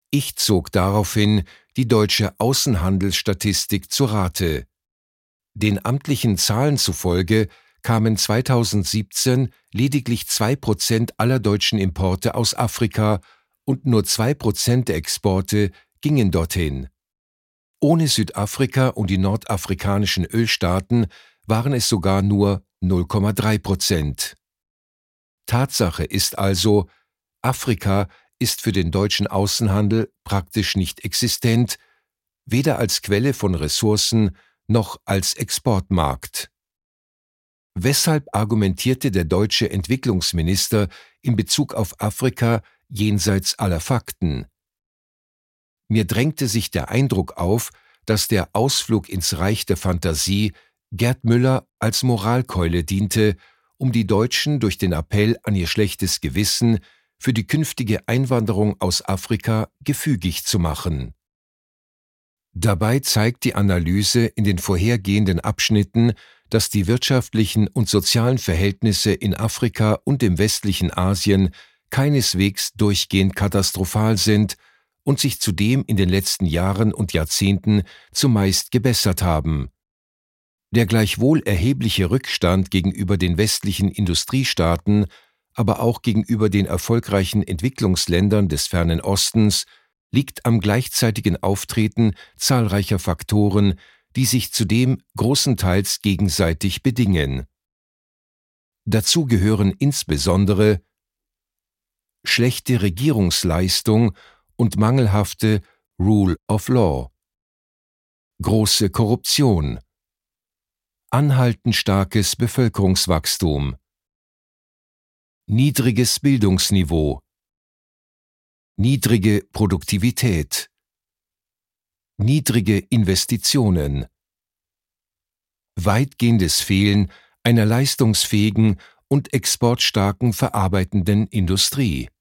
Ich zog daraufhin die deutsche Außenhandelsstatistik zu Rate. Den amtlichen Zahlen zufolge kamen 2017 lediglich 2% aller deutschen Importe aus Afrika und nur 2% der Exporte gingen dorthin. Ohne Südafrika und die nordafrikanischen Ölstaaten waren es sogar nur 0,3%. Tatsache ist also, Afrika ist für den deutschen Außenhandel praktisch nicht existent, weder als Quelle von Ressourcen noch als Exportmarkt. Weshalb argumentierte der deutsche Entwicklungsminister in Bezug auf Afrika jenseits aller Fakten? Mir drängte sich der Eindruck auf, dass der Ausflug ins Reich der Fantasie Gerd Müller als Moralkeule diente, um die Deutschen durch den Appell an ihr schlechtes Gewissen für die künftige Einwanderung aus Afrika gefügig zu machen. Dabei zeigt die Analyse in den vorhergehenden Abschnitten, dass die wirtschaftlichen und sozialen Verhältnisse in Afrika und im westlichen Asien keineswegs durchgehend katastrophal sind und sich zudem in den letzten Jahren und Jahrzehnten zumeist gebessert haben. Der gleichwohl erhebliche Rückstand gegenüber den westlichen Industriestaaten, aber auch gegenüber den erfolgreichen Entwicklungsländern des Fernen Ostens, liegt am gleichzeitigen Auftreten zahlreicher Faktoren, die sich zudem großenteils gegenseitig bedingen. Dazu gehören insbesondere schlechte Regierungsleistung und mangelhafte Rule of Law, große Korruption, anhaltend starkes Bevölkerungswachstum, niedriges Bildungsniveau, niedrige Produktivität, niedrige Investitionen, weitgehendes Fehlen einer leistungsfähigen und exportstarken verarbeitenden Industrie.